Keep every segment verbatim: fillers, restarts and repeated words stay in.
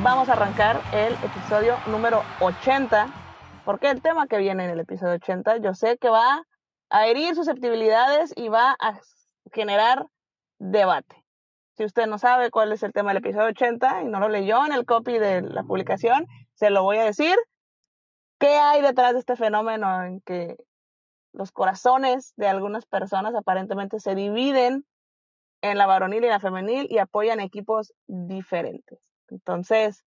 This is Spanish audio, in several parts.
vamos a arrancar el episodio número ochenta, porque el tema que viene en el episodio ochenta yo sé que va a herir susceptibilidades y va a generar debate. Si usted no sabe cuál es el tema del episodio ochenta y no lo leyó en el copy de la publicación, se lo voy a decir. ¿Qué hay detrás de este fenómeno en que los corazones de algunas personas aparentemente se dividen en la varonil y la femenil y apoyan equipos diferentes? Entonces,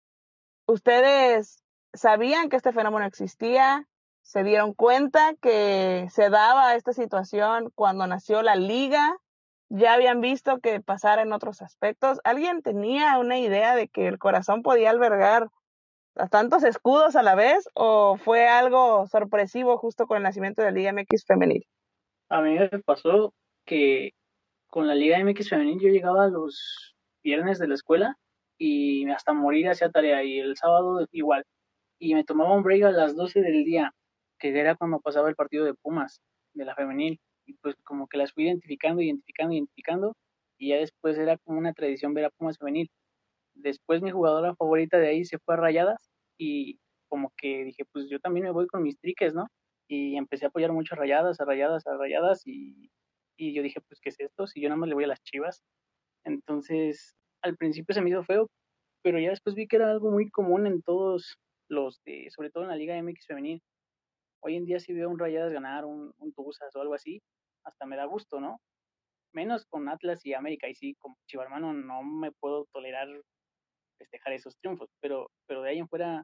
¿ustedes sabían que este fenómeno existía? ¿Se dieron cuenta que se daba esta situación cuando nació la liga? ¿Ya habían visto que pasara en otros aspectos? ¿Alguien tenía una idea de que el corazón podía albergar a tantos escudos a la vez, o fue algo sorpresivo justo con el nacimiento de la Liga M X femenil? A mí me pasó que con la Liga M X femenil yo llegaba los viernes de la escuela y hasta morir hacía tarea, y el sábado igual. Y me tomaba un break a las doce del día, que era cuando pasaba el partido de Pumas, de la femenil. Y pues como que las fui identificando, identificando, identificando, y ya después era como una tradición ver a Pumas femenil. Después mi jugadora favorita de ahí se fue a Rayadas, y como que dije, pues yo también me voy con mis triques, ¿no? Y empecé a apoyar mucho a Rayadas, a Rayadas, a Rayadas, y, y yo dije, pues, ¿qué es esto? Si yo nada más le voy a las Chivas. Entonces, al principio se me hizo feo, pero ya después vi que era algo muy común en todos los de, sobre todo en la Liga M X femenil. Hoy en día si veo un Rayadas ganar, un, un Tuzas o algo así, hasta me da gusto, ¿no? Menos con Atlas y América, y sí, como chivarmano no me puedo tolerar festejar esos triunfos, pero, pero de ahí en fuera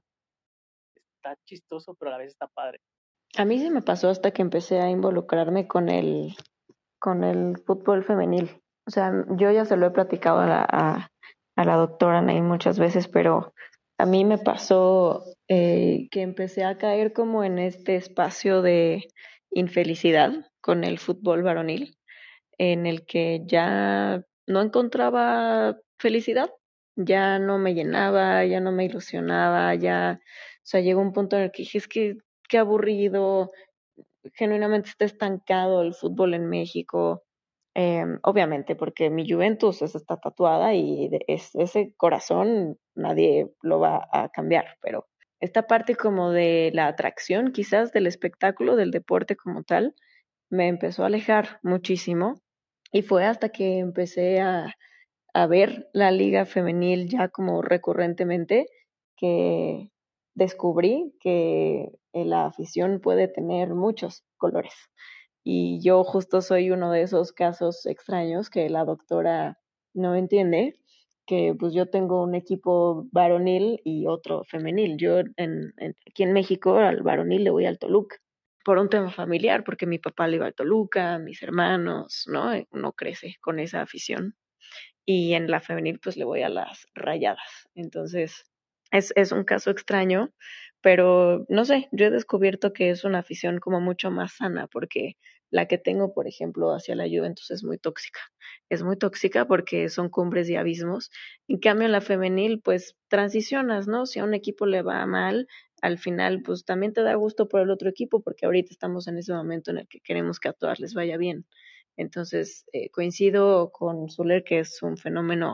está chistoso, pero a la vez está padre. A mí sí me pasó hasta que empecé a involucrarme con el, con el fútbol femenil. O sea, yo ya se lo he platicado a la, a, a la doctora Nay muchas veces, pero a mí me pasó eh, que empecé a caer como en este espacio de infelicidad con el fútbol varonil, en el que ya no encontraba felicidad, ya no me llenaba, ya no me ilusionaba, ya, o sea, llegó un punto en el que dije, es que qué aburrido, genuinamente está estancado el fútbol en México. Eh, obviamente, porque mi Juventus es, está tatuada y de, es, ese corazón nadie lo va a cambiar, pero esta parte como de la atracción, quizás del espectáculo, del deporte como tal, me empezó a alejar muchísimo, y fue hasta que empecé a, a ver la liga femenil ya como recurrentemente que descubrí que la afición puede tener muchos colores. Y yo justo soy uno de esos casos extraños que la doctora no entiende, que pues yo tengo un equipo varonil y otro femenil. Yo en, en, aquí en México al varonil le voy al Toluca por un tema familiar, porque mi papá le iba al Toluca, mis hermanos, ¿no? Uno crece con esa afición. Y en la femenil pues le voy a las Rayadas. Entonces es, es un caso extraño, pero no sé, yo he descubierto que es una afición como mucho más sana, porque la que tengo, por ejemplo, hacia la Juventus es muy tóxica. Es muy tóxica porque son cumbres y abismos. En cambio, en la femenil, pues transicionas, ¿no? Si a un equipo le va mal, al final, pues también te da gusto por el otro equipo, porque ahorita estamos en ese momento en el que queremos que a todas les vaya bien. Entonces, eh, coincido con Zuller que es un fenómeno.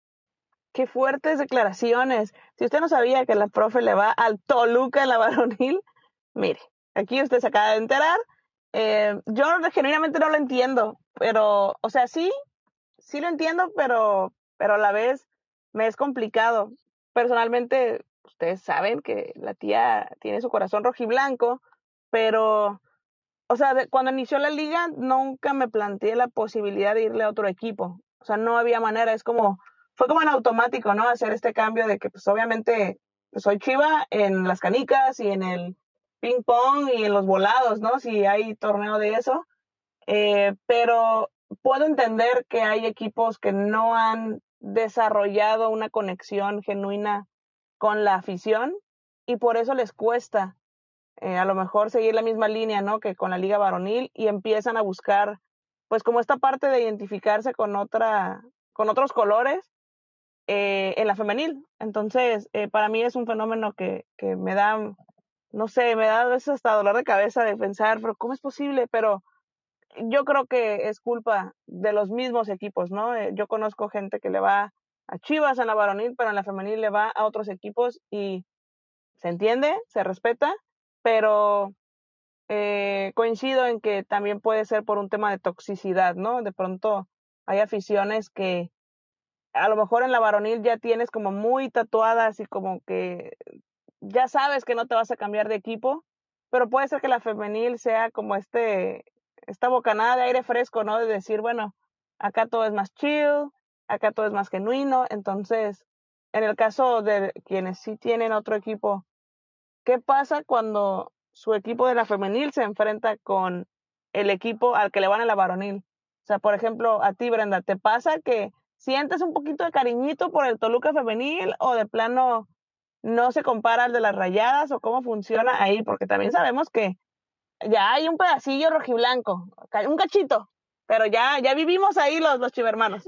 Qué fuertes declaraciones. Si usted no sabía que la profe le va al Toluca en la varonil, mire, aquí usted se acaba de enterar. Eh, yo genuinamente no lo entiendo, pero, o sea, sí, sí lo entiendo, pero, pero a la vez me es complicado. Personalmente, ustedes saben que la tía tiene su corazón rojiblanco, pero, o sea, de, cuando inició la liga nunca me planteé la posibilidad de irle a otro equipo. O sea, no había manera, es como, fue como en automático, ¿no? Hacer este cambio de que, pues obviamente, pues, soy Chiva en las canicas y en el ping pong y en los volados, ¿no? Si hay torneo de eso. Eh, pero puedo entender que hay equipos que no han desarrollado una conexión genuina con la afición y por eso les cuesta eh, a lo mejor seguir la misma línea, ¿no? Que con la liga varonil, y empiezan a buscar, pues como esta parte de identificarse con otra, con otros colores eh, en la femenil. Entonces, eh, para mí es un fenómeno que, que me da, no sé, me da a veces hasta dolor de cabeza de pensar, pero ¿cómo es posible? Pero yo creo que es culpa de los mismos equipos, ¿no? Eh, yo conozco gente que le va a Chivas en la varonil, pero en la femenil le va a otros equipos y se entiende, se respeta, pero eh, coincido en que también puede ser por un tema de toxicidad, ¿no? De pronto hay aficiones que a lo mejor en la varonil ya tienes como muy tatuadas y como que ya sabes que no te vas a cambiar de equipo, pero puede ser que la femenil sea como este, esta bocanada de aire fresco, ¿no? De decir, bueno, acá todo es más chill, acá todo es más genuino, entonces, en el caso de quienes sí tienen otro equipo, ¿qué pasa cuando su equipo de la femenil se enfrenta con el equipo al que le van a la varonil? O sea, por ejemplo, a ti, Brenda, ¿te pasa que sientes un poquito de cariñito por el Toluca femenil o de plano no se compara al de las Rayadas o cómo funciona ahí? Porque también sabemos que ya hay un pedacillo rojiblanco, un cachito, pero ya, ya vivimos ahí los, los chivermanos.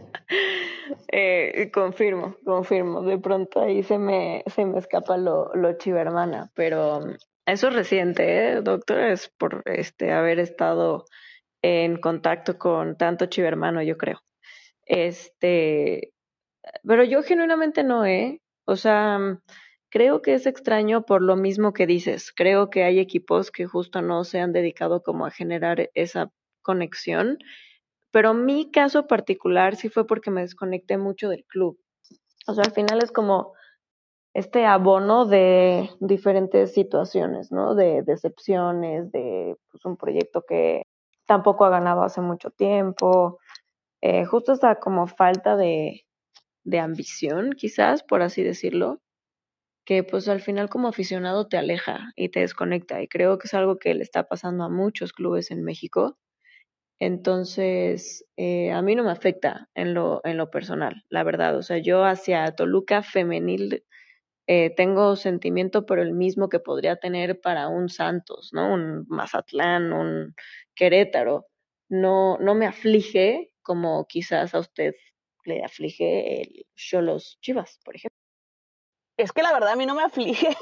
Eh, confirmo, confirmo. De pronto ahí se me, se me escapa lo, lo chivermana, pero um, eso es reciente, ¿eh, doctor? Es por este haber estado en contacto con tanto chivermano, yo creo. Este, pero yo genuinamente no, ¿eh? O sea, mm, creo que es extraño por lo mismo que dices. Creo que hay equipos que justo no se han dedicado como a generar esa conexión, pero mi caso particular sí fue porque me desconecté mucho del club. O sea, al final es como este abono de diferentes situaciones, ¿no? De decepciones, de pues, un proyecto que tampoco ha ganado hace mucho tiempo, eh, justo esta como falta de, de ambición, quizás, por así decirlo, que pues al final como aficionado te aleja y te desconecta. Y creo que es algo que le está pasando a muchos clubes en México. Entonces, eh, a mí no me afecta en lo, en lo personal, la verdad. O sea, yo hacia Toluca femenil eh, tengo sentimiento, pero el mismo que podría tener para un Santos, ¿no? Un Mazatlán, un Querétaro. No, no me aflige como quizás a usted le aflige el Xolos Chivas, por ejemplo. Es que la verdad a mí no me aflige.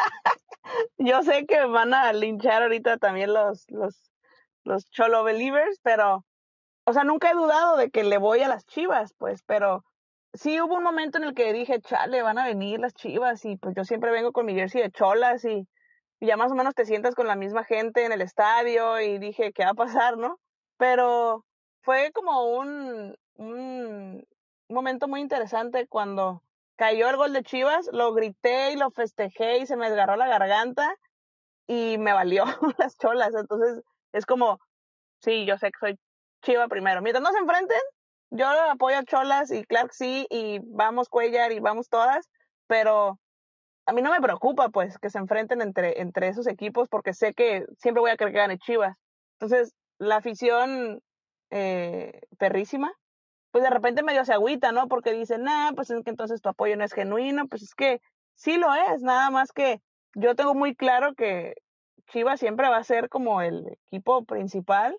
Yo sé que van a linchar ahorita también los, los, los Cholo Believers, pero, o sea, nunca he dudado de que le voy a las Chivas, pues, pero sí hubo un momento en el que dije, chale, van a venir las Chivas y pues yo siempre vengo con mi jersey de cholas y, y ya más o menos te sientas con la misma gente en el estadio y dije, ¿qué va a pasar, no? Pero fue como un, un momento muy interesante cuando cayó el gol de Chivas, lo grité y lo festejé y se me desgarró la garganta y me valió las cholas. Entonces es como, sí, yo sé que soy Chiva primero. Mientras no se enfrenten, yo apoyo a Cholas y Clark sí, y vamos Cuellar y vamos todas, pero a mí no me preocupa pues que se enfrenten entre, entre esos equipos porque sé que siempre voy a querer que gane Chivas. Entonces, la afición eh, perrísima, pues de repente medio se agüita, ¿no? Porque dicen, nah, pues es que entonces tu apoyo no es genuino, pues es que sí lo es, nada más que yo tengo muy claro que Chivas siempre va a ser como el equipo principal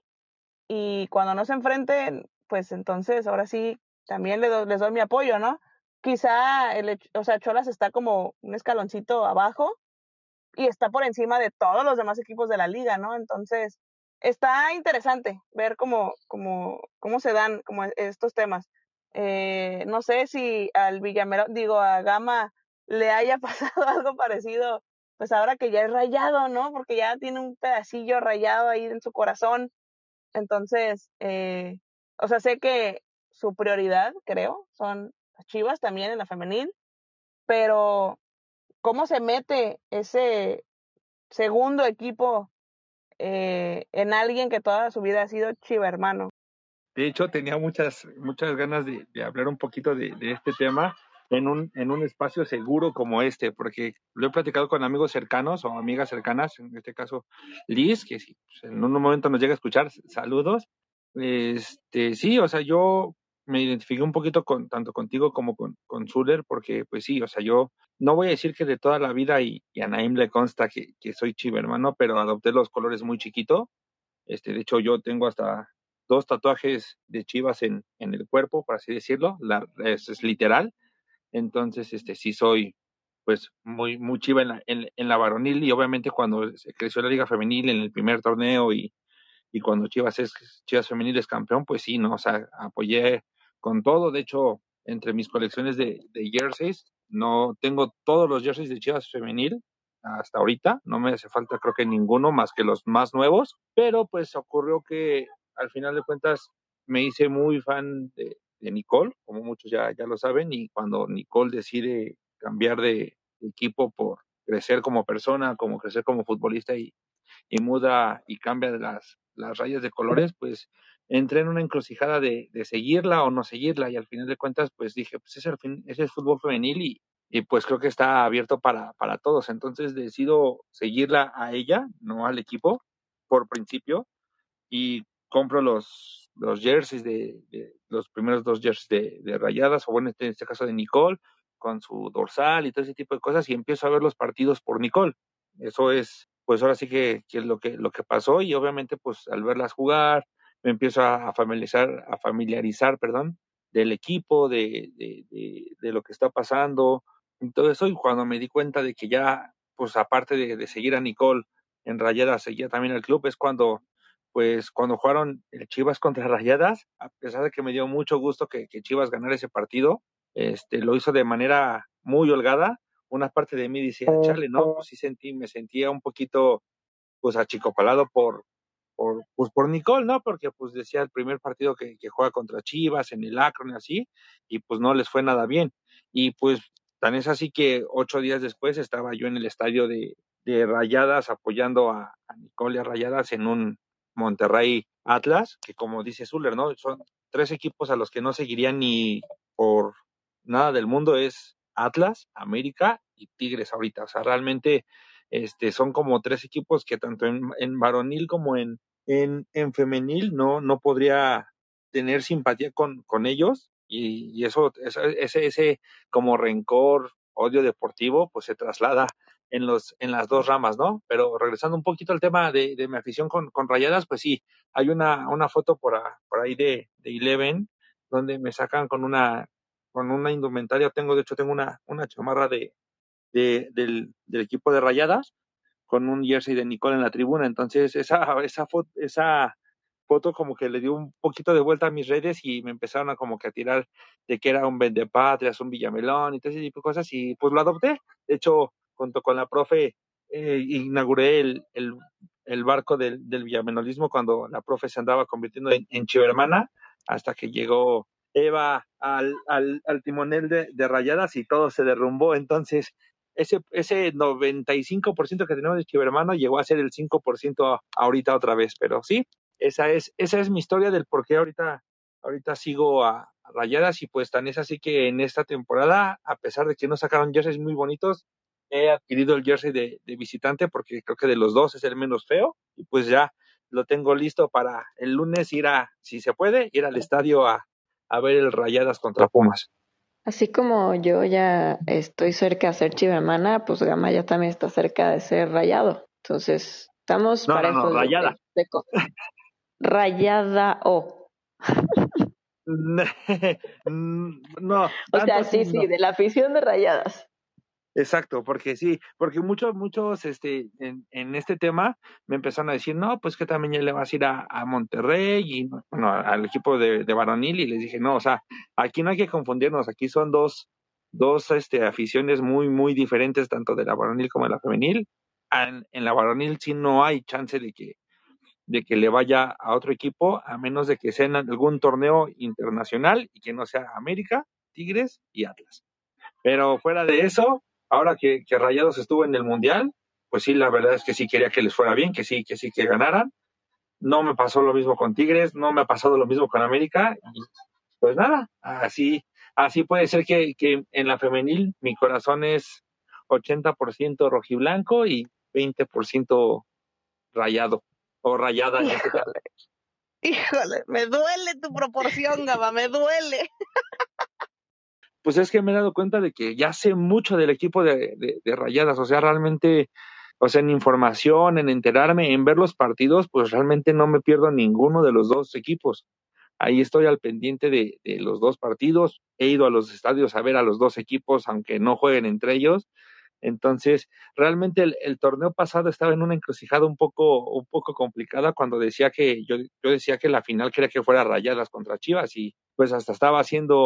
y cuando no se enfrenten, pues entonces ahora sí también les, do, les doy mi apoyo, ¿no? Quizá, el, o sea, Cholas está como un escaloncito abajo y está por encima de todos los demás equipos de la liga, ¿no? Entonces, está interesante ver cómo, cómo, cómo se dan como estos temas. Eh, no sé si al Villamelón, digo, a Gama le haya pasado algo parecido, pues ahora que ya es rayado, ¿no? Porque ya tiene un pedacillo rayado ahí en su corazón. Entonces, eh, o sea, sé que su prioridad, creo, son las Chivas también en la femenil, pero ¿cómo se mete ese segundo equipo eh, en alguien que toda su vida ha sido Chiva hermano? De hecho, tenía muchas, muchas ganas de, de hablar un poquito de, de este tema en un, en un espacio seguro como este, porque lo he platicado con amigos cercanos o amigas cercanas, en este caso Liz, que si pues, en un momento nos llega a escuchar, saludos. Este, sí, o sea, yo me identifiqué un poquito con tanto contigo como con, con Zuller, porque pues sí, o sea, yo no voy a decir que de toda la vida y, y a Naim le consta que, que soy Chiva hermano, pero adopté los colores muy chiquito. Este, de hecho, yo tengo hasta dos tatuajes de Chivas en, en el cuerpo, por así decirlo, la, es, es literal. Entonces, este, sí soy, pues, muy, muy Chiva en la, en, en la varonil, y obviamente cuando se creció la Liga Femenil en el primer torneo y, y cuando Chivas es Chivas Femenil es campeón, pues sí, ¿no? O sea, apoyé con todo. De hecho, entre mis colecciones de, de jerseys. No tengo todos los jerseys de Chivas femenil hasta ahorita, no me hace falta creo que ninguno más que los más nuevos, pero pues ocurrió que al final de cuentas me hice muy fan de, de Nicole, como muchos ya, ya lo saben, y cuando Nicole decide cambiar de equipo por crecer como persona, como crecer como futbolista y, y muda y cambia de las, las rayas de colores, pues entré en una encrucijada de, de seguirla o no seguirla, y al final de cuentas pues dije, pues es el, fin, es el fútbol femenil y, y pues creo que está abierto para, para todos, entonces decido seguirla a ella, no al equipo, por principio, y compro los, los jerseys de, de los primeros dos jerseys de, de Rayadas, o bueno, en este caso de Nicole, con su dorsal y todo ese tipo de cosas, y empiezo a ver los partidos por Nicole. Eso es, pues ahora sí que, que es lo que, lo que pasó, y obviamente pues al verlas jugar, me empiezo a, a familiarizar, a familiarizar, perdón, del equipo, de, de, de, de lo que está pasando, y todo eso, y cuando me di cuenta de que ya, pues aparte de, de seguir a Nicole en Rayadas, seguía también al club, es cuando pues cuando jugaron el Chivas contra Rayadas, a pesar de que me dio mucho gusto que, que Chivas ganara ese partido, este, lo hizo de manera muy holgada. Una parte de mí decía, chale, no, pues sí sentí, me sentía un poquito, pues achicopalado por, por, pues por Nicole, ¿no? Porque pues decía el primer partido que, que juega contra Chivas en el Akron y así, y pues no les fue nada bien. Y pues tan es así que ocho días después estaba yo en el estadio de, de Rayadas apoyando a, a Nicole y a Rayadas en un Monterrey Atlas, que como dice Zuller, ¿no? Son tres equipos a los que no seguiría ni por nada del mundo, es Atlas, América y Tigres ahorita. O sea, realmente este, son como tres equipos que tanto en, en varonil como en, en, en femenil no, no podría tener simpatía con, con ellos, y, y eso, ese, ese como rencor, odio deportivo, pues se traslada en los, en las dos ramas, ¿no? Pero regresando un poquito al tema de, de mi afición con, con Rayadas, pues sí, hay una, una foto por, a, por ahí de, de Eleven, donde me sacan con una, con una indumentaria, tengo, de hecho, tengo una, una chamarra de, de, del, del equipo de Rayadas, con un jersey de Nicole en la tribuna. Entonces, esa, esa, foto, esa foto como que le dio un poquito de vuelta a mis redes, y me empezaron a como que a tirar de que era un vendepatrias, un villamelón y todo ese tipo de cosas, y pues lo adopté. De hecho, junto con la profe, eh, inauguré el, el, el barco del, del villamenolismo cuando la profe se andaba convirtiendo en, en chivermana, hasta que llegó Eva al, al, al timonel de, de Rayadas y todo se derrumbó. Entonces, ese, ese noventa y cinco por ciento que tenemos de Chivermano llegó a ser el cinco por ciento ahorita otra vez, pero sí, esa es, esa es mi historia del por qué ahorita, ahorita sigo a, a Rayadas, y pues tan es así que en esta temporada, a pesar de que no sacaron jerseys muy bonitos, he adquirido el jersey de, de visitante, porque creo que de los dos es el menos feo, y pues ya lo tengo listo para el lunes ir a, si se puede, ir al estadio a, a ver el Rayadas contra Pumas. Así como yo ya estoy cerca de ser chivermana, pues Gama ya también está cerca de ser rayado. Entonces, estamos No, no, no, parejos de, Rayada. de, de co- rayada o. No, O tanto sea, sí, así sí, no. de la afición de rayadas. Exacto, porque sí, porque muchos, muchos, este, en, en este tema me empezaron a decir, no, pues que también ya le vas a ir a, a Monterrey y, bueno, al equipo de, de varonil, y les dije, no, o sea, aquí no hay que confundirnos, aquí son dos, dos, este, aficiones muy, muy diferentes, tanto de la varonil como de la femenil. En, en la varonil sí no hay chance de que, de que le vaya a otro equipo, a menos de que sea en algún torneo internacional y que no sea América, Tigres y Atlas. Pero fuera de eso, ahora que, que Rayados estuvo en el Mundial, pues sí, la verdad es que sí quería que les fuera bien, que sí, que sí, que ganaran. No me pasó lo mismo con Tigres, no me ha pasado lo mismo con América, y pues nada, así, así puede ser que, que en la femenil mi corazón es ochenta por ciento rojiblanco y veinte por ciento rayado, o rayada en este caso. Híjole, me duele tu proporción, Gama, me duele. Pues es que me he dado cuenta de que ya sé mucho del equipo de, de, de Rayadas, o sea, realmente, o sea, en información, en enterarme, en ver los partidos, pues realmente no me pierdo ninguno de los dos equipos. Ahí estoy al pendiente de, de los dos partidos, he ido a los estadios a ver a los dos equipos, aunque no jueguen entre ellos. Entonces, realmente el, el torneo pasado estaba en una encrucijada un poco, un poco complicada, cuando decía que, yo, yo decía que la final quería que fuera Rayadas contra Chivas, y pues hasta estaba haciendo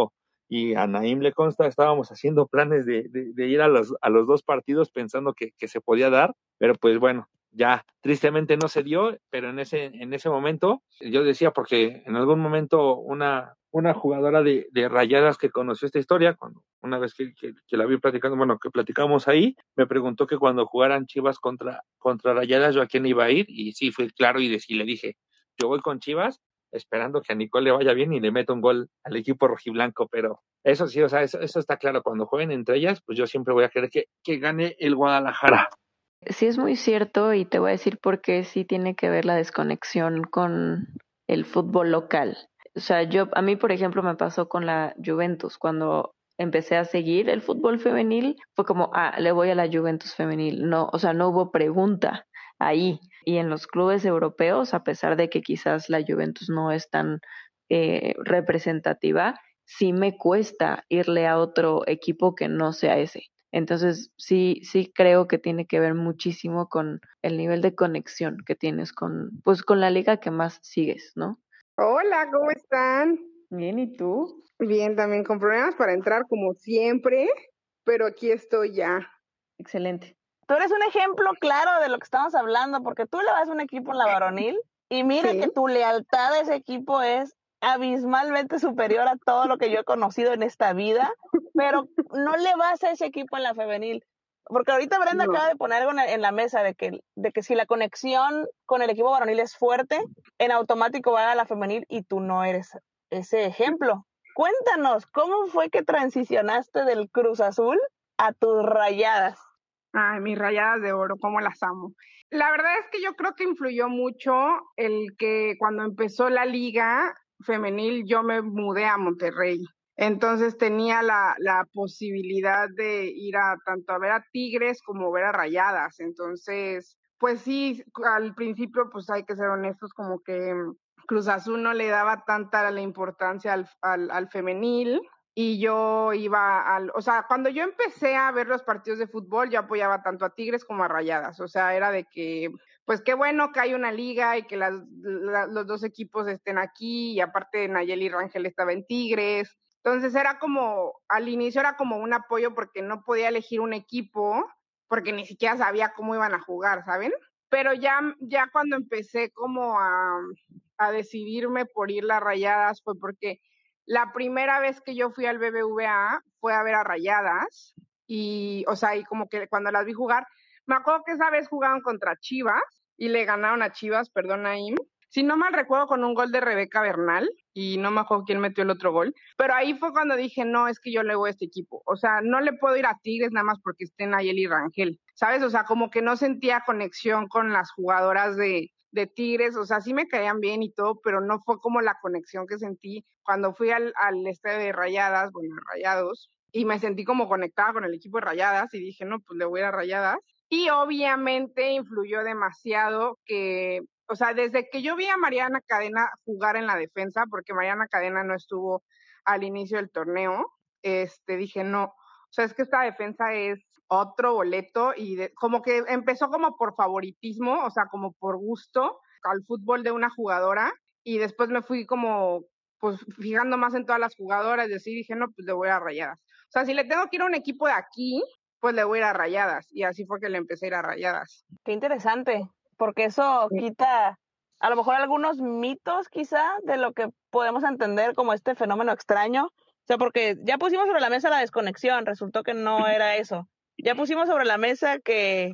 y a Naim le consta, estábamos haciendo planes de, de, de ir a los, a los dos partidos pensando que, que se podía dar, pero pues bueno, ya tristemente no se dio, pero en ese, en ese momento, yo decía, porque en algún momento una, una jugadora de, de Rayadas que conoció esta historia, cuando una vez que, que, que la vi platicando, bueno, que platicamos ahí, me preguntó que cuando jugaran Chivas contra, contra Rayadas, yo a quién iba a ir, y sí, fue claro, y, de, y le dije, yo voy con Chivas, esperando que a Nicole le vaya bien y le meta un gol al equipo rojiblanco, pero eso sí, o sea, eso, eso está claro, cuando jueguen entre ellas, pues yo siempre voy a querer que, que gane el Guadalajara. Sí, es muy cierto y te voy a decir por qué sí tiene que ver la desconexión con el fútbol local. O sea, yo, a mí, por ejemplo, me pasó con la Juventus. Cuando empecé a seguir el fútbol femenil, fue como, ah, le voy a la Juventus femenil. No, o sea, no hubo pregunta ahí. Y en los clubes europeos, a pesar de que quizás la Juventus no es tan eh, representativa, sí me cuesta irle a otro equipo que no sea ese. Entonces, sí, sí creo que tiene que ver muchísimo con el nivel de conexión que tienes con, pues, con la liga que más sigues, ¿no? Hola, ¿cómo están? Bien, ¿y tú? Bien, también con problemas para entrar como siempre, pero aquí estoy ya. Excelente. Tú eres un ejemplo claro de lo que estamos hablando, porque tú le vas a un equipo en la varonil y mira Sí. que tu lealtad a ese equipo es abismalmente superior a todo lo que yo he conocido en esta vida, pero no le vas a ese equipo en la femenil. Porque ahorita Brenda No. acaba de poner algo en, en la mesa de que, de que si la conexión con el equipo varonil es fuerte, en automático va a la femenil y tú no eres ese ejemplo. Cuéntanos, ¿cómo fue que transicionaste del Cruz Azul a tus Rayadas? Ay, mis Rayadas de Oro, cómo las amo. La verdad es que yo creo que influyó mucho el que cuando empezó la liga femenil yo me mudé a Monterrey. Entonces tenía la, la posibilidad de ir a tanto a ver a Tigres como ver a Rayadas. Entonces, pues sí, al principio pues hay que ser honestos, como que Cruz Azul no le daba tanta la importancia al, al, al femenil. Y yo iba al, o sea, cuando yo empecé a ver los partidos de fútbol, yo apoyaba tanto a Tigres como a Rayadas, o sea, era de que, pues qué bueno que hay una liga y que las, la, los dos equipos estén aquí, y aparte Nayeli Rangel estaba en Tigres, entonces era como, al inicio era como un apoyo porque no podía elegir un equipo, porque ni siquiera sabía cómo iban a jugar, ¿saben? Pero ya, ya cuando empecé como a, a decidirme por ir a Rayadas fue porque la primera vez que yo fui al B B V A fue a ver a Rayadas y, o sea, y como que cuando las vi jugar, me acuerdo que esa vez jugaron contra Chivas y le ganaron a Chivas, perdón, Naim. Si no mal recuerdo, con un gol de Rebeca Bernal y no me acuerdo quién metió el otro gol, pero ahí fue cuando dije, no, es que yo le voy a este equipo. O sea, no le puedo ir a Tigres nada más porque esté Nayeli Rangel, ¿sabes? O sea, como que no sentía conexión con las jugadoras de, de Tigres, o sea, sí me caían bien y todo, pero no fue como la conexión que sentí cuando fui al, al estadio de Rayadas, bueno, Rayados, y me sentí como conectada con el equipo de Rayadas y dije, no, pues le voy a ir a Rayadas. Y obviamente influyó demasiado que, o sea, desde que yo vi a Mariana Cadena jugar en la defensa, porque Mariana Cadena no estuvo al inicio del torneo, este, dije, no, o sea, es que esta defensa es otro boleto y de, como que empezó como por favoritismo, o sea, como por gusto al fútbol de una jugadora y después me fui como pues fijando más en todas las jugadoras y así dije, no, pues le voy a Rayadas. O sea, si le tengo que ir a un equipo de aquí, pues le voy a ir a Rayadas y así fue que le empecé a ir a Rayadas. Qué interesante, porque eso Sí. quita a lo mejor algunos mitos quizá de lo que podemos entender como este fenómeno extraño. O sea, porque ya pusimos sobre la mesa la desconexión, resultó que no era eso. Ya pusimos sobre la mesa que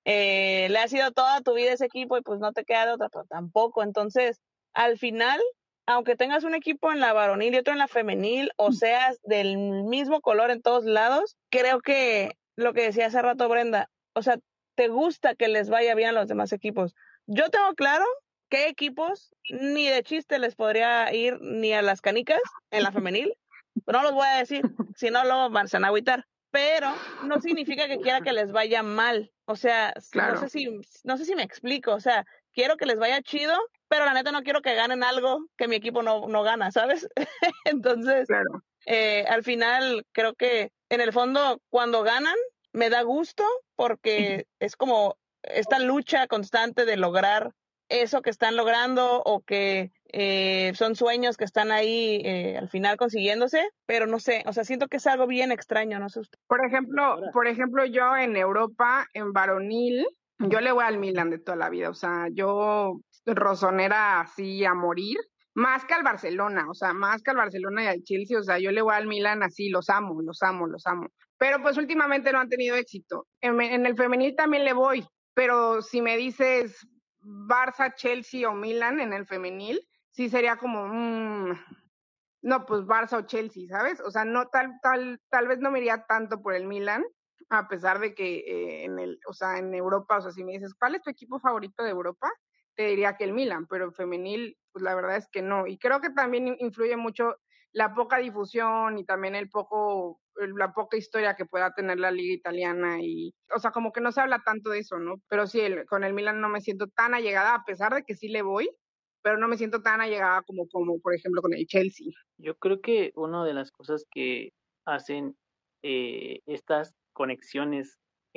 eh, le ha sido toda tu vida ese equipo y pues no te queda de otra, pero tampoco. Entonces, al final, aunque tengas un equipo en la varonil y otro en la femenil, o seas del mismo color en todos lados, creo que lo que decía hace rato Brenda, o sea, te gusta que les vaya bien a los demás equipos. Yo tengo claro qué equipos ni de chiste les podría ir ni a las canicas en la femenil, pero no los voy a decir, si no luego van a agüitar. Pero no significa que quiera que les vaya mal. O sea, Claro. no sé si, no sé si me explico. O sea, quiero que les vaya chido, pero la neta no quiero que ganen algo que mi equipo no, no gana, ¿sabes? Entonces, Claro. eh, al final creo que en el fondo cuando ganan me da gusto porque es como esta lucha constante de lograr eso que están logrando o que eh, son sueños que están ahí eh, al final consiguiéndose, pero no sé, o sea, siento que es algo bien extraño, no sé usted. Por ejemplo, por ejemplo, yo en Europa, en varonil, yo le voy al Milan de toda la vida, o sea, yo rosonera así a morir, más que al Barcelona, o sea, más que al Barcelona y al Chelsea, o sea, yo le voy al Milan así, los amo, los amo, los amo. Pero pues últimamente no han tenido éxito. En, en el femenil también le voy, pero si me dices Barça, Chelsea o Milan en el femenil, sí sería como, mmm, no, pues Barça o Chelsea, ¿sabes? O sea, no tal, tal, tal vez no me iría tanto por el Milan, a pesar de que eh, en el, o sea, en Europa, o sea, si me dices, ¿cuál es tu equipo favorito de Europa? Te diría que el Milan, pero el femenil, pues la verdad es que no. Y creo que también influye mucho la poca difusión y también el poco, la poca historia que pueda tener la liga italiana y, o sea, como que no se habla tanto de eso, ¿no? Pero sí, el, con el Milan no me siento tan allegada, a pesar de que sí le voy, pero no me siento tan allegada como, como por ejemplo, con el Chelsea. Yo creo que una de las cosas que hacen eh, estas conexiones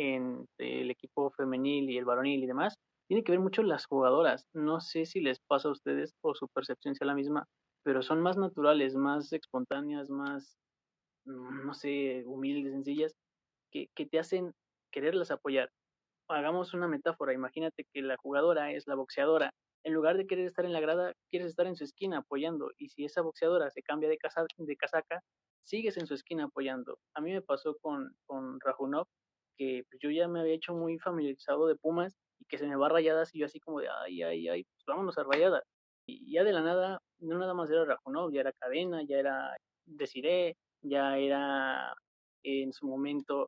entre el equipo femenil y el varonil y demás, tiene que ver mucho las jugadoras. No sé si les pasa a ustedes o su percepción sea la misma, pero son más naturales, más espontáneas, más, mm, no sé, humildes, sencillas, que, que te hacen quererlas apoyar. Hagamos una metáfora, imagínate que la jugadora es la boxeadora, en lugar de querer estar en la grada, quieres estar en su esquina apoyando, y si esa boxeadora se cambia de, casa, de casaca, sigues en su esquina apoyando. A mí me pasó con, con Rajunov, que pues, yo ya me había hecho muy familiarizado de Pumas, y que se me va Rayadas, y yo así como de, ay, ay, ay, pues vámonos a Rayadas. Y ya de la nada, no nada más era Rajunov, ya era Cadena, ya era Desiree, ya era en su momento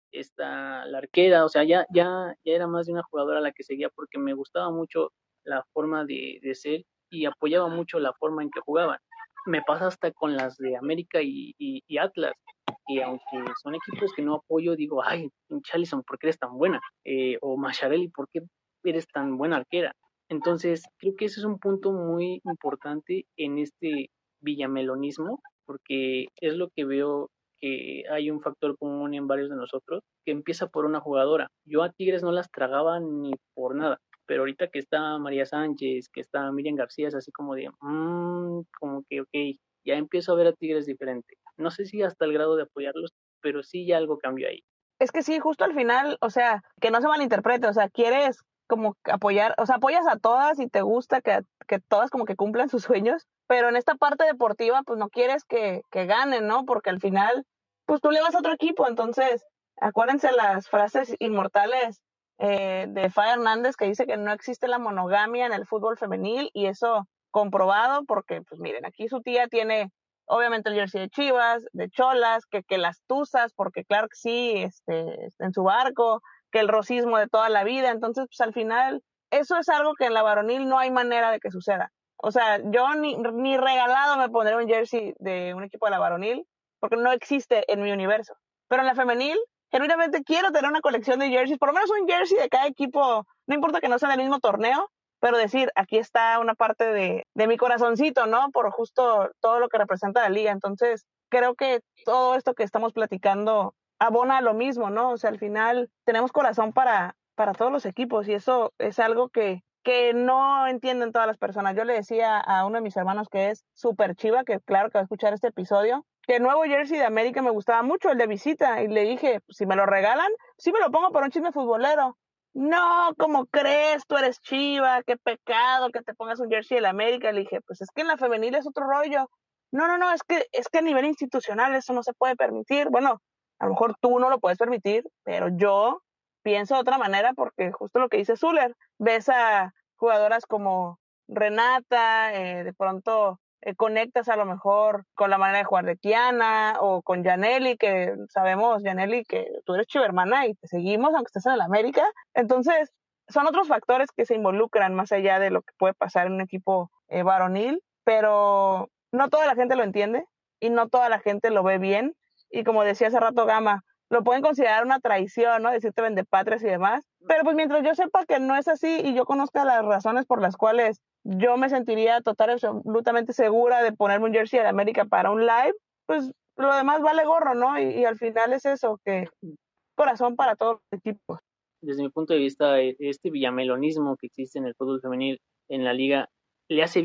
esta, la arquera, o sea, ya, ya, ya era más de una jugadora a la que seguía porque me gustaba mucho la forma de, de ser y apoyaba mucho la forma en que jugaban. Me pasa hasta con las de América y, y, y Atlas, que aunque son equipos que no apoyo, digo, ay, Chalison, ¿por qué eres tan buena? Eh, o Macharelli, ¿por qué eres tan buena arquera? Entonces, creo que ese es un punto muy importante en este villamelonismo, porque es lo que veo que hay un factor común en varios de nosotros, que empieza por una jugadora. Yo a Tigres no las tragaba ni por nada, pero ahorita que está María Sánchez, que está Miriam García, es así como de, mmm, como que, ok, ya empiezo a ver a Tigres diferente. No sé si hasta el grado de apoyarlos, pero sí ya algo cambió ahí. Es que sí, justo al final, o sea, que no se malinterprete, o sea, quieres como apoyar, o sea, apoyas a todas y te gusta que, que todas como que cumplan sus sueños, pero en esta parte deportiva, pues no quieres que, que ganen, ¿no? Porque al final, pues tú le vas a otro equipo, entonces, acuérdense las frases inmortales eh, de Fa Hernández que dice que no existe la monogamia en el fútbol femenil y eso comprobado porque, pues miren, aquí su tía tiene obviamente el jersey de Chivas, de Cholas, que, que las Tuzas, porque claro que sí, este, en su barco, que el rosismo de toda la vida. Entonces, pues al final, eso es algo que en la varonil no hay manera de que suceda. O sea, yo ni, ni regalado me pondré un jersey de un equipo de la varonil, porque no existe en mi universo. Pero en la femenil, genuinamente quiero tener una colección de jerseys, por lo menos un jersey de cada equipo, no importa que no sea del mismo torneo, pero decir, aquí está una parte de, de mi corazoncito, ¿no? Por justo todo lo que representa la liga. Entonces, creo que todo esto que estamos platicando abona a lo mismo, ¿no? O sea, al final tenemos corazón para, para todos los equipos y eso es algo que, que no entienden todas las personas. Yo le decía a uno de mis hermanos que es súper chiva, que claro que va a escuchar este episodio, que el nuevo jersey de América me gustaba mucho, el de visita, y le dije, si me lo regalan, sí me lo pongo para un chisme futbolero. No, ¿cómo crees? Tú eres chiva, qué pecado que te pongas un jersey de la América. Le dije, pues es que en la femenil es otro rollo. No, no, no, es que, es que a nivel institucional eso no se puede permitir. Bueno, a lo mejor tú no lo puedes permitir, pero yo pienso de otra manera porque justo lo que dice Zuller, ves a jugadoras como Renata, eh, de pronto eh, conectas a lo mejor con la manera de jugar de Kiana o con Yaneli, que sabemos, Yaneli, que tú eres chivermana y te seguimos aunque estés en el América. Entonces, son otros factores que se involucran más allá de lo que puede pasar en un equipo eh, varonil, pero no toda la gente lo entiende y no toda la gente lo ve bien. Y como decía hace rato Gama, lo pueden considerar una traición, ¿no? Decirte vendepatrias y demás. Pero pues mientras yo sepa que no es así y yo conozca las razones por las cuales yo me sentiría total y absolutamente segura de ponerme un jersey de América para un live, pues lo demás vale gorro, ¿no? Y, y al final es eso, que corazón para todos los equipos. Desde mi punto de vista, este villamelonismo que existe en el fútbol femenil en la liga le hace bien,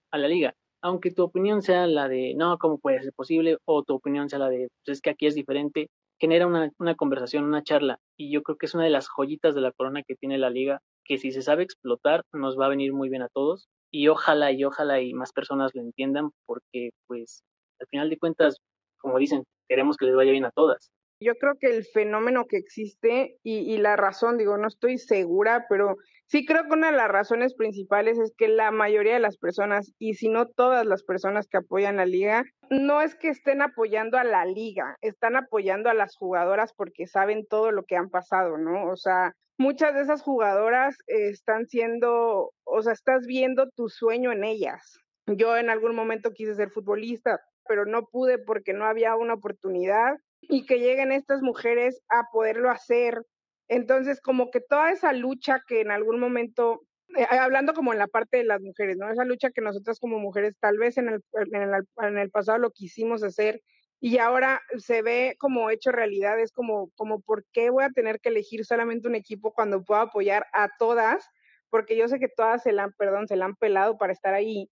a la liga. Aunque tu opinión sea la de, no, ¿cómo puede ser posible? O tu opinión sea la de, pues es que aquí es diferente, genera una, una conversación, una charla. Y yo creo que es una de las joyitas de la corona que tiene la liga, que si se sabe explotar, nos va a venir muy bien a todos. Y ojalá y ojalá y más personas lo entiendan, porque pues al final de cuentas, como dicen, queremos que les vaya bien a todas. Yo creo que el fenómeno que existe y, y la razón, digo, no estoy segura, pero sí creo que una de las razones principales es que la mayoría de las personas, y si no todas las personas que apoyan la liga, no es que estén apoyando a la liga, están apoyando a las jugadoras porque saben todo lo que han pasado, ¿no? O sea, muchas de esas jugadoras eh, están siendo, o sea, estás viendo tu sueño en ellas. Yo en algún momento quise ser futbolista, pero no pude porque no había una oportunidad y que lleguen estas mujeres a poderlo hacer. Entonces, como que toda esa lucha que en algún momento, eh, hablando como en la parte de las mujeres, ¿no? Esa lucha que nosotras como mujeres tal vez en el, en el, en el pasado lo quisimos hacer y ahora se ve como hecho realidad, es como, como, ¿por qué voy a tener que elegir solamente un equipo cuando puedo apoyar a todas? Porque yo sé que todas se la han, perdón, se la han pelado para estar ahí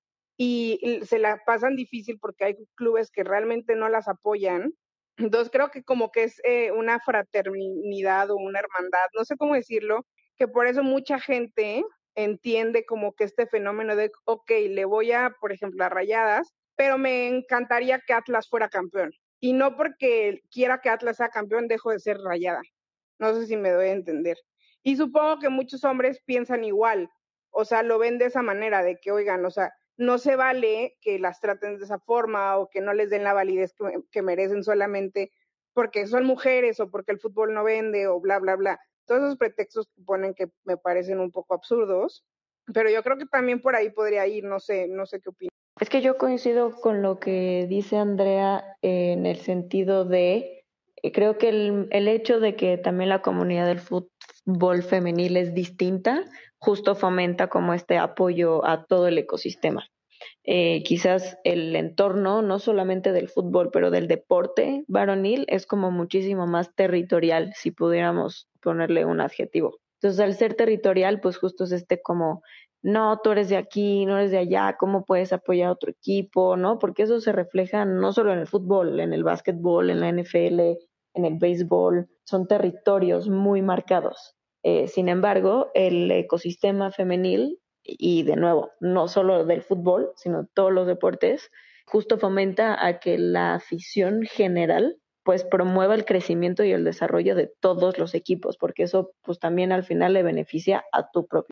y se la pasan difícil porque hay clubes que realmente no las apoyan. Entonces creo que como que es eh, una fraternidad o una hermandad, no sé cómo decirlo, que por eso mucha gente entiende como que este fenómeno de, ok, le voy a, por ejemplo, a Rayadas, pero me encantaría que Atlas fuera campeón. Y no porque quiera que Atlas sea campeón, dejo de ser Rayada. No sé si me doy a entender. Y supongo que muchos hombres piensan igual, o sea, lo ven de esa manera, de que, oigan, o sea, no se vale que las traten de esa forma o que no les den la validez que, que merecen solamente porque son mujeres o porque el fútbol no vende o bla, bla, bla. Todos esos pretextos que ponen que me parecen un poco absurdos, pero yo creo que también por ahí podría ir, no sé, no sé qué opinas. Es que yo coincido con lo que dice Andrea en el sentido de, eh, creo que el, el hecho de que también la comunidad del fútbol femenil es distinta, justo fomenta como este apoyo a todo el ecosistema. Eh, quizás el entorno, no solamente del fútbol, pero del deporte varonil, es como muchísimo más territorial, si pudiéramos ponerle un adjetivo. Entonces, al ser territorial, pues justo es este como, no, tú eres de aquí, no eres de allá, ¿cómo puedes apoyar a otro equipo? ¿No? Porque eso se refleja no solo en el fútbol, en el básquetbol, en la N F L, en el béisbol, son territorios muy marcados. Eh, sin embargo, el ecosistema femenil, y de nuevo, no solo del fútbol, sino todos los deportes, justo fomenta a que la afición general pues promueva el crecimiento y el desarrollo de todos los equipos, porque eso pues también al final le beneficia a tu propio.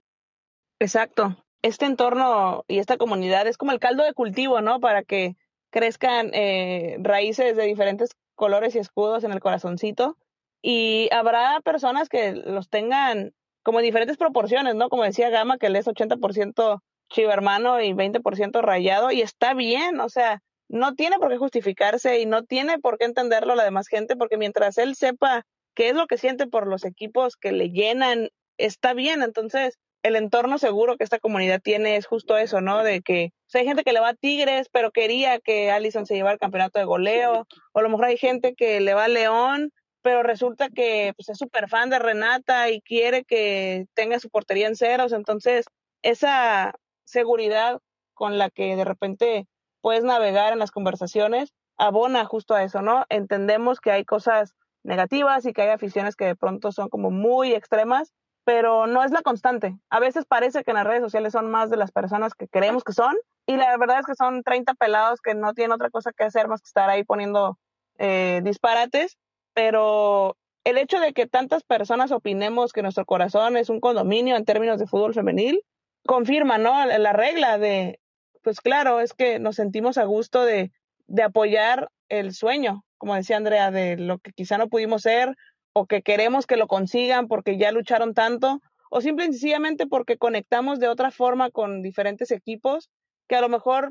Exacto. Este entorno y esta comunidad es como el caldo de cultivo, ¿no? Para que crezcan eh, raíces de diferentes colores y escudos en el corazoncito. Y habrá personas que los tengan como en diferentes proporciones, ¿no? Como decía Gama, que él es ochenta por ciento chivo hermano y veinte por ciento rayado, y está bien, o sea, no tiene por qué justificarse y no tiene por qué entenderlo la demás gente, porque mientras él sepa qué es lo que siente por los equipos que le llenan, está bien. Entonces, el entorno seguro que esta comunidad tiene es justo eso, ¿no? De que o sea, hay gente que le va a Tigres, pero quería que Allison se llevara el campeonato de goleo, o a lo mejor hay gente que le va a León, pero resulta que pues, es súper fan de Renata y quiere que tenga su portería en ceros. Entonces, esa seguridad con la que de repente puedes navegar en las conversaciones abona justo a eso, ¿no? Entendemos que hay cosas negativas y que hay aficiones que de pronto son como muy extremas, pero no es la constante. A veces parece que en las redes sociales son más de las personas que creemos que son, y la verdad es que son treinta pelados que no tienen otra cosa que hacer más que estar ahí poniendo eh, disparates, pero el hecho de que tantas personas opinemos que nuestro corazón es un condominio en términos de fútbol femenil, confirma, ¿no? La regla de, pues claro, es que nos sentimos a gusto de, de apoyar el sueño, como decía Andrea, de lo que quizá no pudimos ser, o que queremos que lo consigan porque ya lucharon tanto, o simple y sencillamente porque conectamos de otra forma con diferentes equipos, que a lo mejor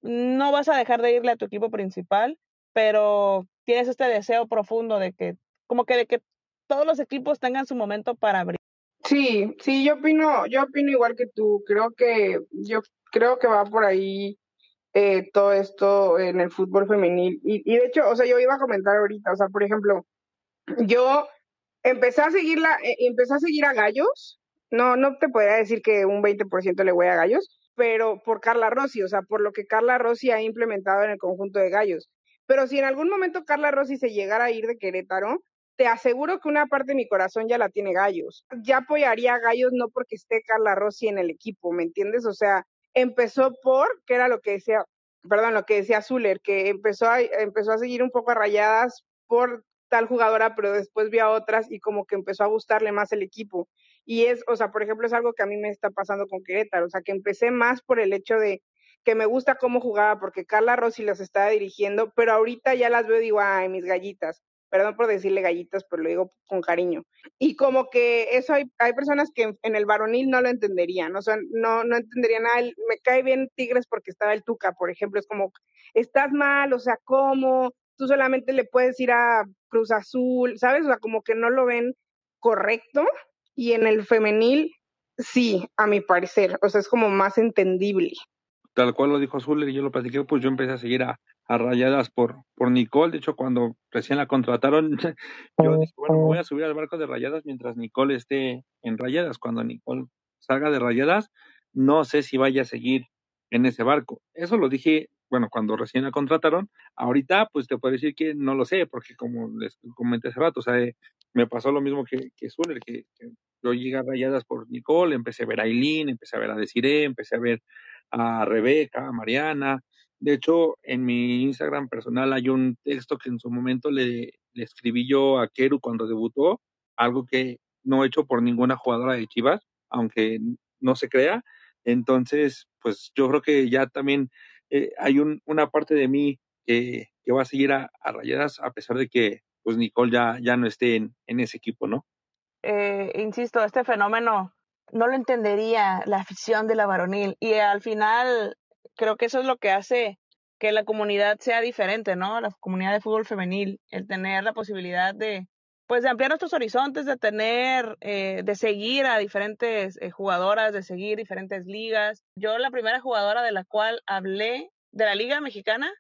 no vas a dejar de irle a tu equipo principal, pero tienes este deseo profundo de que, como que de que todos los equipos tengan su momento para brillar. Sí, sí, yo opino, yo opino igual que tú. Creo que, yo creo que va por ahí eh, todo esto en el fútbol femenil. Y, y de hecho, o sea, yo iba a comentar ahorita, o sea, por ejemplo, yo empecé a seguirla, eh, empecé a seguir a Gallos. No, no te podría decir que un veinte por ciento le voy a Gallos, pero por Carla Rossi, o sea, por lo que Carla Rossi ha implementado en el conjunto de Gallos. Pero si en algún momento Carla Rossi se llegara a ir de Querétaro, te aseguro que una parte de mi corazón ya la tiene Gallos. Ya apoyaría a Gallos no porque esté Carla Rossi en el equipo, ¿me entiendes? O sea, empezó por, que era lo que decía, perdón, lo que decía Zuller, que empezó a, empezó a seguir un poco a Rayadas por tal jugadora, pero después vio a otras y como que empezó a gustarle más el equipo. Y es, o sea, por ejemplo, es algo que a mí me está pasando con Querétaro, o sea, que empecé más por el hecho de que me gusta cómo jugaba, porque Carla Rossi los estaba dirigiendo, pero ahorita ya las veo y digo, ay, mis gallitas. Perdón por decirle gallitas, pero lo digo con cariño. Y como que eso hay, hay personas que en, en el varonil no lo entenderían, o sea, no, no entenderían nada. Me cae bien Tigres porque estaba el Tuca, por ejemplo, es como, estás mal, o sea, ¿cómo? Tú solamente le puedes ir a Cruz Azul, ¿sabes? O sea, como que no lo ven correcto. Y en el femenil, sí, a mi parecer, o sea, es como más entendible. Tal cual lo dijo Zuller y yo lo platiqué, pues yo empecé a seguir a, a Rayadas por, por Nicole. De hecho, cuando recién la contrataron, yo dije, bueno, me voy a subir al barco de Rayadas mientras Nicole esté en Rayadas. Cuando Nicole salga de Rayadas, no sé si vaya a seguir en ese barco. Eso lo dije, bueno, cuando recién la contrataron. Ahorita, pues te puedo decir que no lo sé, porque como les comenté hace rato, o sea, eh, me pasó lo mismo que, que Zuller, que, que yo llegué a Rayadas por Nicole, empecé a ver a Aileen, empecé a ver a Desiree, empecé a ver a Rebeca, a Mariana. De hecho, en mi Instagram personal hay un texto que en su momento le, le escribí yo a Keru cuando debutó, algo que no he hecho por ninguna jugadora de Chivas, aunque no se crea. Entonces, pues yo creo que ya también eh, hay un, una parte de mí que, que va a seguir a, a Rayadas a pesar de que pues Nicole ya, ya no esté en, en ese equipo, ¿no? Eh, insisto, este fenómeno no lo entendería la afición de la varonil y al final creo que eso es lo que hace que la comunidad sea diferente, ¿no? La comunidad de fútbol femenil, el tener la posibilidad de, pues, de ampliar nuestros horizontes, de tener, eh, de seguir a diferentes eh, jugadoras, de seguir diferentes ligas. Yo la primera jugadora de la cual hablé de la Liga Mexicana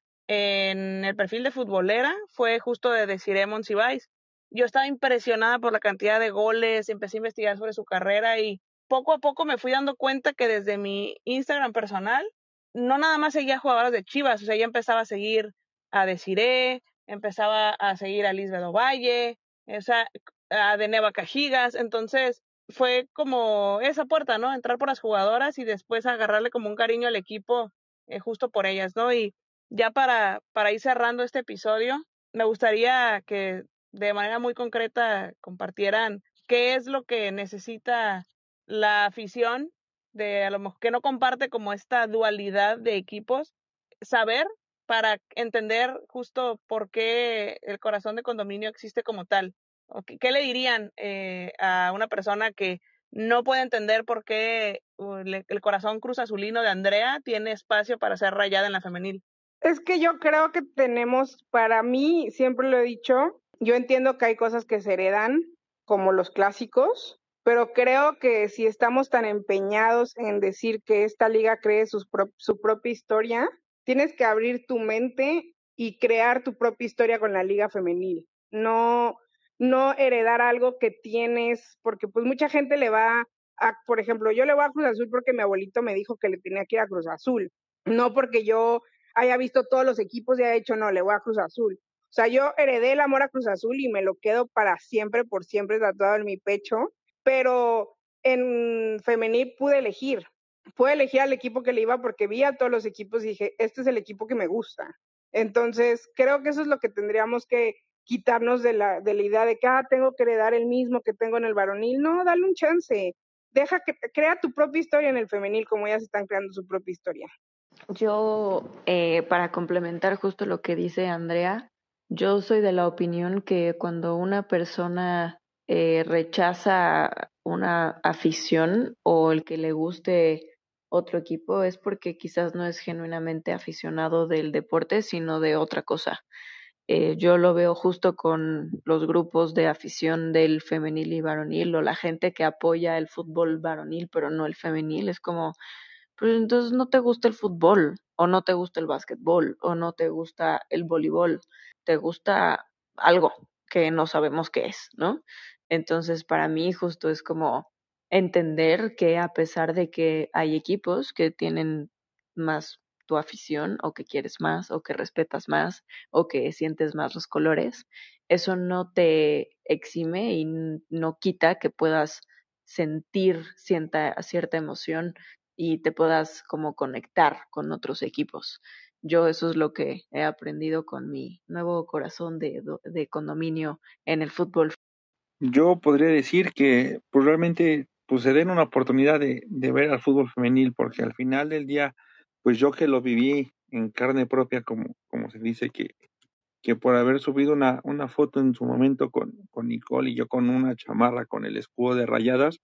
en el perfil de futbolera fue justo de Desiree Monsiváis. Yo estaba impresionada por la cantidad de goles, empecé a investigar sobre su carrera y poco a poco me fui dando cuenta que desde mi Instagram personal no nada más seguía jugadoras de Chivas, o sea, ya empezaba a seguir a Desiree, empezaba a seguir a Lisbeth Ovalle, o sea, a Deneva Cajigas, entonces fue como esa puerta, ¿no? Entrar por las jugadoras y después agarrarle como un cariño al equipo eh, justo por ellas, ¿no? Y ya para, para ir cerrando este episodio, me gustaría que de manera muy concreta compartieran qué es lo que necesita la afición de a lo mejor que no comparte como esta dualidad de equipos, saber para entender justo por qué el corazón de condominio existe como tal. ¿Qué, qué le dirían eh, a una persona que no puede entender por qué uh, le, el corazón cruz azulino de Andrea tiene espacio para ser rayada en la femenil? Es que yo creo que tenemos, para mí, siempre lo he dicho, yo entiendo que hay cosas que se heredan, como los clásicos, pero creo que si estamos tan empeñados en decir que esta liga cree sus pro- su propia historia, tienes que abrir tu mente y crear tu propia historia con la liga femenil. No, no heredar algo que tienes, porque pues mucha gente le va a, por ejemplo, yo le voy a Cruz Azul porque mi abuelito me dijo que le tenía que ir a Cruz Azul, no porque yo haya visto todos los equipos y haya dicho, no, le voy a Cruz Azul. O sea, yo heredé el amor a Cruz Azul y me lo quedo para siempre, por siempre tatuado en mi pecho, pero en femenil pude elegir, pude elegir al equipo que le iba porque vi a todos los equipos y dije, este es el equipo que me gusta. Entonces, creo que eso es lo que tendríamos que quitarnos de la, de la idea de que, ah, tengo que heredar el mismo que tengo en el varonil. No, dale un chance. Deja que crea tu propia historia en el femenil, como ellas están creando su propia historia. Yo, eh, para complementar justo lo que dice Andrea, yo soy de la opinión que cuando una persona eh, rechaza una afición o el que le guste otro equipo es porque quizás no es genuinamente aficionado del deporte, sino de otra cosa. Eh, yo lo veo justo con los grupos de afición del femenil y varonil o la gente que apoya el fútbol varonil pero no el femenil. Es como, pues entonces no te gusta el fútbol, o no te gusta el básquetbol, o no te gusta el voleibol, te gusta algo que no sabemos qué es, ¿no? Entonces para mí justo es como entender que a pesar de que hay equipos que tienen más tu afición o que quieres más o que respetas más o que sientes más los colores, eso no te exime y no quita que puedas sentir cierta, cierta emoción y te puedas como conectar con otros equipos. Yo eso es lo que he aprendido con mi nuevo corazón de, de condominio en el fútbol. Yo podría decir que pues realmente pues se den una oportunidad de, de ver al fútbol femenil, porque al final del día, pues yo que lo viví en carne propia, como, como se dice, que, que por haber subido una, una foto en su momento con, con Nicole y yo con una chamarra con el escudo de Rayadas,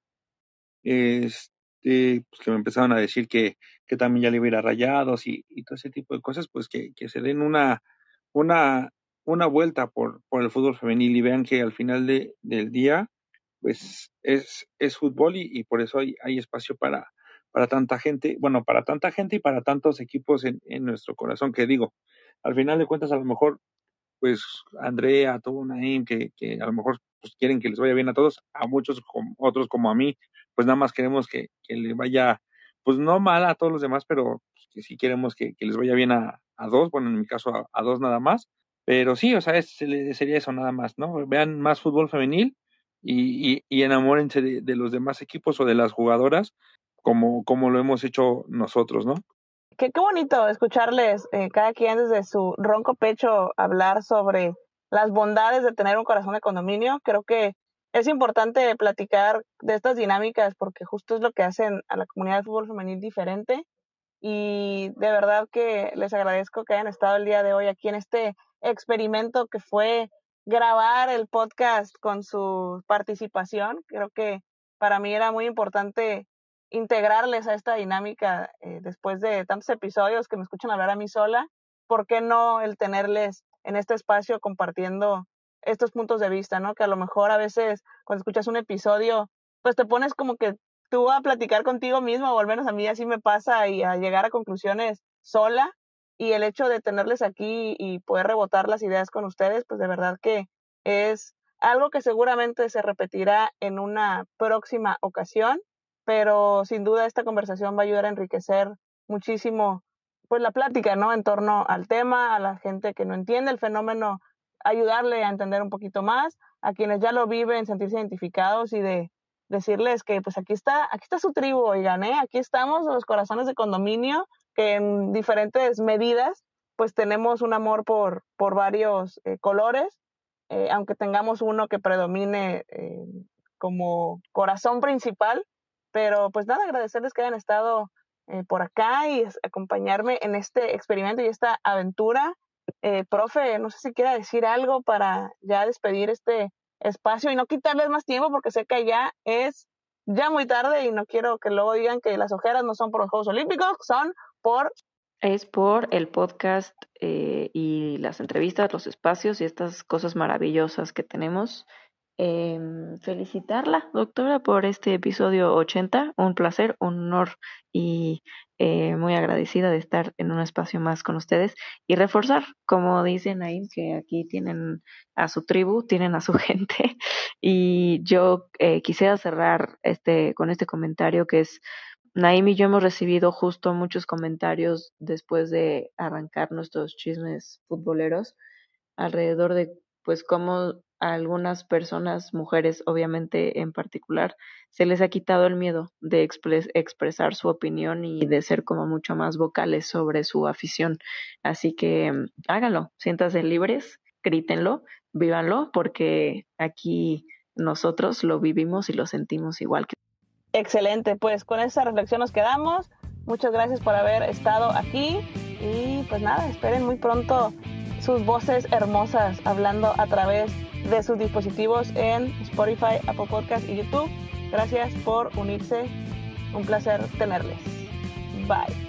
este, pues que me empezaron a decir que, que también ya le iba a ir a Rayados y, y todo ese tipo de cosas, pues que, que se den una, una, una vuelta por, por el fútbol femenil y vean que al final de, del día, pues es, es fútbol y, y por eso hay, hay espacio para, para tanta gente, bueno, para tanta gente y para tantos equipos en, en nuestro corazón, que digo, al final de cuentas a lo mejor pues Andrea, todo Naim, que, que a lo mejor pues, quieren que les vaya bien a todos, a muchos como, otros como a mí, pues nada más queremos que, que le vaya, pues no mal a todos los demás, pero pues, que sí queremos que, que les vaya bien a, a dos, bueno, en mi caso a, a dos nada más, pero sí, o sea, es, sería eso nada más, ¿no? Vean más fútbol femenil y, y, y enamórense de, de los demás equipos o de las jugadoras como, como lo hemos hecho nosotros, ¿no? Qué, qué bonito escucharles, eh, cada quien desde su ronco pecho, hablar sobre las bondades de tener un corazón de condominio. Creo que es importante platicar de estas dinámicas porque justo es lo que hacen a la comunidad de fútbol femenil diferente. Y de verdad que les agradezco que hayan estado el día de hoy aquí en este experimento que fue grabar el podcast con su participación. Creo que para mí era muy importante integrarles a esta dinámica, eh, después de tantos episodios que me escuchan hablar a mí sola. ¿Por qué no el tenerles en este espacio compartiendo estos puntos de vista, ¿no? Que a lo mejor a veces cuando escuchas un episodio, pues te pones como que tú a platicar contigo mismo, o al menos a mí así me pasa, y a llegar a conclusiones sola, y el hecho de tenerles aquí y poder rebotar las ideas con ustedes, pues de verdad que es algo que seguramente se repetirá en una próxima ocasión, pero sin duda esta conversación va a ayudar a enriquecer muchísimo pues la plática, ¿no? En torno al tema, a la gente que no entiende el fenómeno, ayudarle a entender un poquito más, a quienes ya lo viven, sentirse identificados y de decirles que pues aquí está, aquí está su tribu, oigan, ¿eh? Aquí estamos los corazones de condominio, que en diferentes medidas pues tenemos un amor por, por varios eh, colores, eh, aunque tengamos uno que predomine eh, como corazón principal, pero pues nada, agradecerles que hayan estado eh, por acá y acompañarme en este experimento y esta aventura. Eh, profe, no sé si quiera decir algo para ya despedir este espacio y no quitarles más tiempo, porque sé que ya es ya muy tarde y no quiero que luego digan que las ojeras no son por los Juegos Olímpicos, son por... Es por el podcast eh, y las entrevistas, los espacios y estas cosas maravillosas que tenemos. Eh, felicitarla, doctora, por este episodio ochenta. Un placer, un honor y eh, muy agradecida de estar en un espacio más con ustedes y reforzar, como dicen ahí, que aquí tienen a su tribu, tienen a su gente. Y yo eh, quisiera cerrar este con este comentario que es: Naim y yo hemos recibido justo muchos comentarios después de arrancar nuestros chismes futboleros alrededor de pues cómo a algunas personas, mujeres obviamente en particular, se les ha quitado el miedo de expres- expresar su opinión y de ser como mucho más vocales sobre su afición. Así que um, háganlo, siéntanse libres, grítenlo, vívanlo, porque aquí nosotros lo vivimos y lo sentimos igual que... Excelente, pues con esa reflexión nos quedamos. Muchas gracias por haber estado aquí y pues nada, esperen muy pronto sus voces hermosas hablando a través de sus dispositivos en Spotify, Apple Podcast y YouTube. Gracias por unirse, un placer tenerles. Bye.